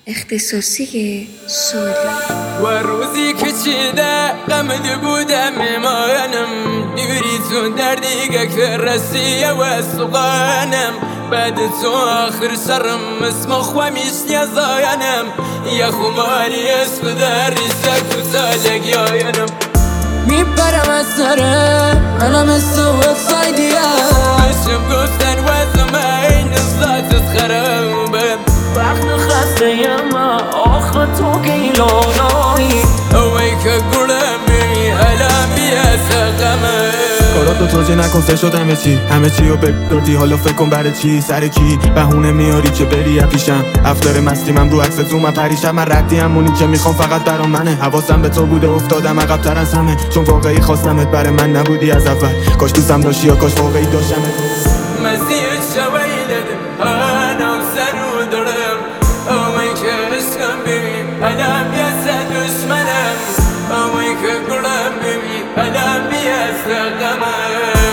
اختصاصی سالی و روزی که چیده غمد بودم مایانم دیگری تو در دیگه که رسیه و سوغانم بعد تو آخر سرم اسم خوامیش نیازاینم یا خماری اسم در ریزک و سالک یاینم میپرم از سره منم استوت فایدیم بشم گفتن وزم این ذات خرابم وقت خسته یما آخر تو گیلانایی اوی که گلم بی علم بیاس غمه کاراتو توجه نکن سه شد همه چی رو بگردی حالا فکر کن برای چی سر کی بهونه میاری که بری پیشم افطار مستی من رو عکس زوم پریشم من ردی همونی که میخوام فقط برا منه حواسم به تو بوده افتادم عقب‌تر از همه چون واقعی خواستمت برای من نبودی از اول کاش دوستم داشتی یا کاش واقعی داشتمت مسیح شویلدم انا سر درم اوی که عشقم ببین علم بیاس دشمنم اوی که گلم ببین علم بیاس غمه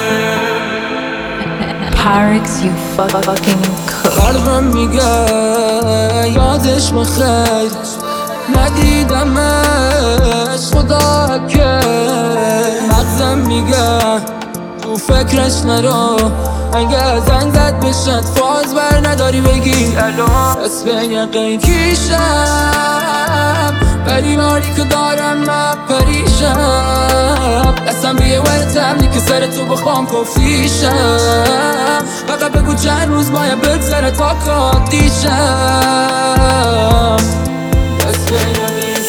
Pyrex, you fucking cook. قلبم میگه یادش بخیر ندیدمش خدا که مغزم میگه تو فکرش نرو اگه زنگ زد بشد فاز بر نداری بگی بس به یقین کیشم پریماری که دارم من پریشم دستم بیه ورتم که سر تو بخوام کفیشم فقط بگو چند روز باید بگذره تا کاتیشم بس به یقین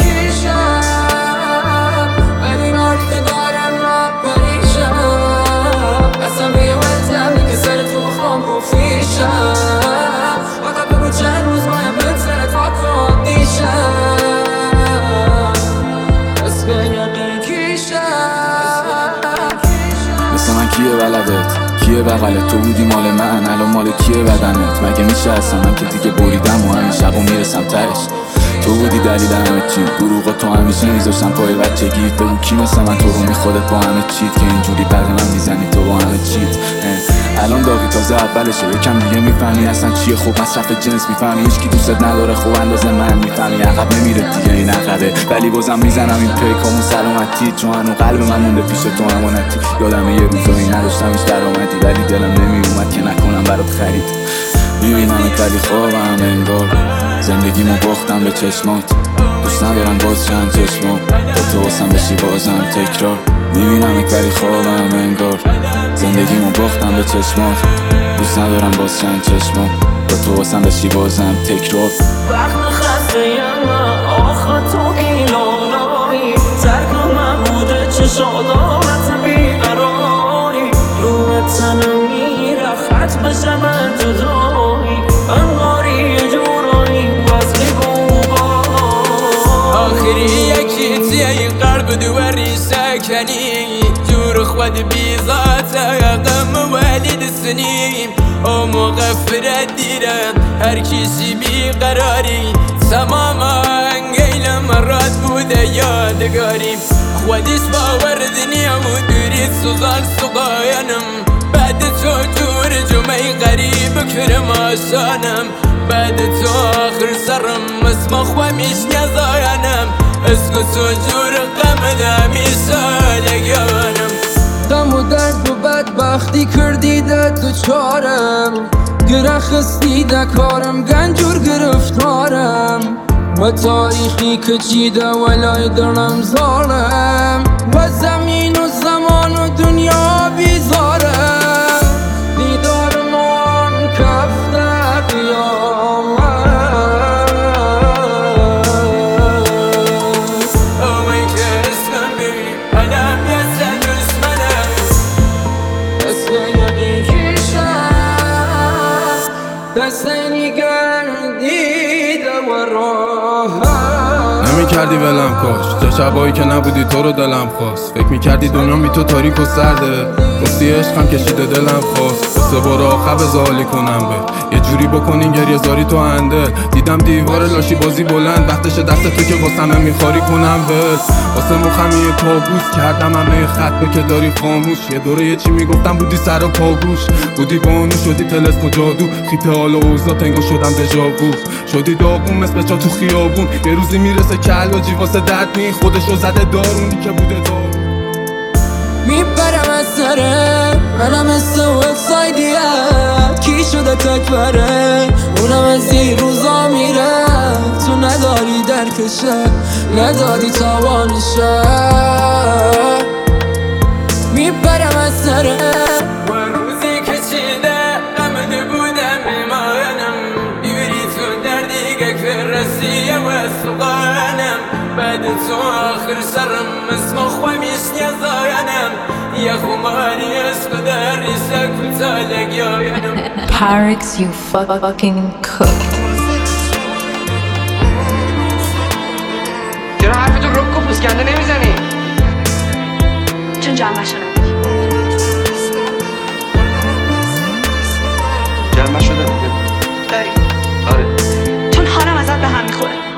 کیشم پریماری که دارم من پریشم دستم بیه ورتم که سر تو بخوام کفیشم فقط بگو چند روز باید بگذره تا کاتیشم مثل من کیه ولدت کیه بغلت تو بودی مال من الان مال کیه بدنت مگه میشه اصلا من که دیگه بریدم و همین شب و میرسم تهش تو بودی دلیل همه چی دروغ تو همیشه میذاشتم پای بچگی بگو کی مثل من تو رو میخودت با همه چیت که اینجوری بعد من میزنی تو با همه چیت الان داغی تازه اولشه یکم دیگه میفهمی اصلا چیه خوب مصرف جنس میفهمی هیچ کی دوستت نداره خوب اندازه من میفهمی عقب نمیره دیگه این عقبه ولی بازم میزنم این پیکامون سلامتی چون هنو قلب من مونده پیش تو امانتی یادم یه روزایی نداشتم هیچ درآمدی ولی دلم نمیومد که نکنم برات خرید میبینمت ولی خوابم انگار زندگیمو باختم به چشمات دوست ندارم باز چند چشمات با تو واسم بشی بازم تکرار میبینمت ولی خوابم انگار زندگیمو باختم به چشمات دوست ندارم باز چند چشمات با تو واسم بشی بازم تکرار وقت خسته یما آخر تو گیلانایی ترک من بوده چشادارت بیقراری روی تنم میره خط بشه من جدایی انگاری یه جورایی وزلی بوبا آخری یکی تیه قلب دواری سکنی جور خود بیزات غم والد سنیم او مغفرت دیرم هر کسی بیقراری تمام انگیل مرات بوده یادگاریم خودش باوردنی و دورید سوزان سقاینم بعد تو جور جمعی غریب کرم آشانم بعد تو آخر سرم اسم خوامیش نیازاینم اسم تو جور غمد همیشه لگیانم دم و درد و بدبختی کردیده دوچارم گرخستیده کارم گنجور گرفتارم و تاریخی که چیده ولای دلم زارم و زمین و زمان و دنیا بیزارم دیدارمان کفته قیامت اوی که اسمم ببین علم بیاس دشمنم دست یقین کشم دست نگر دیده و راهم نمیکردی ولم کاش چه شبایی که نبودی تو رو دلم خواست فکر میکردی دنیا بی تو تاریک و سرده گفتی عشقم کشیده دلم خواست واسه بار آخر بزالی کنم به یه جوری بکنین گریه زاری تو هندل. دیدم دیوار لاشی بازی بلند، وقتش دست تو که واسمه میخواری کنم بس. واسه مخم یه کابوس کردم همه خط که داری خاموش. یه دوره یه چی میگفتم بودی سر و پاگوش، بودی بانو شدی تلسم و جادو. خیت حال و اوضاع تنگو شدم دژاوو، شدی داغون مثل چا تو خیابون. یه روزی میرسه کلاجی واسه درد می خودشو زده دارونی که بوده دارون. میبرم از سره منم مثل وکسایدیه، کی شده تک بره اونم از این روزا میره. تو نداری درکشه نداری توانشه، میبرم از سره و روزی که چیده غمت بودم میمانم. بیبری تو دردی که رسیه و سوغانم. بعد تو آخر سرم اسم خوامیش نیزاینم. یا خماری اسم در ریسه کلتالک یاینم. Pyrex, you fucking cook. چرا حرفتو رک و پوسکنده نمیزنی؟ چون جمعش رو جمع شده داری آره چون حالم ازت به هم میخوره.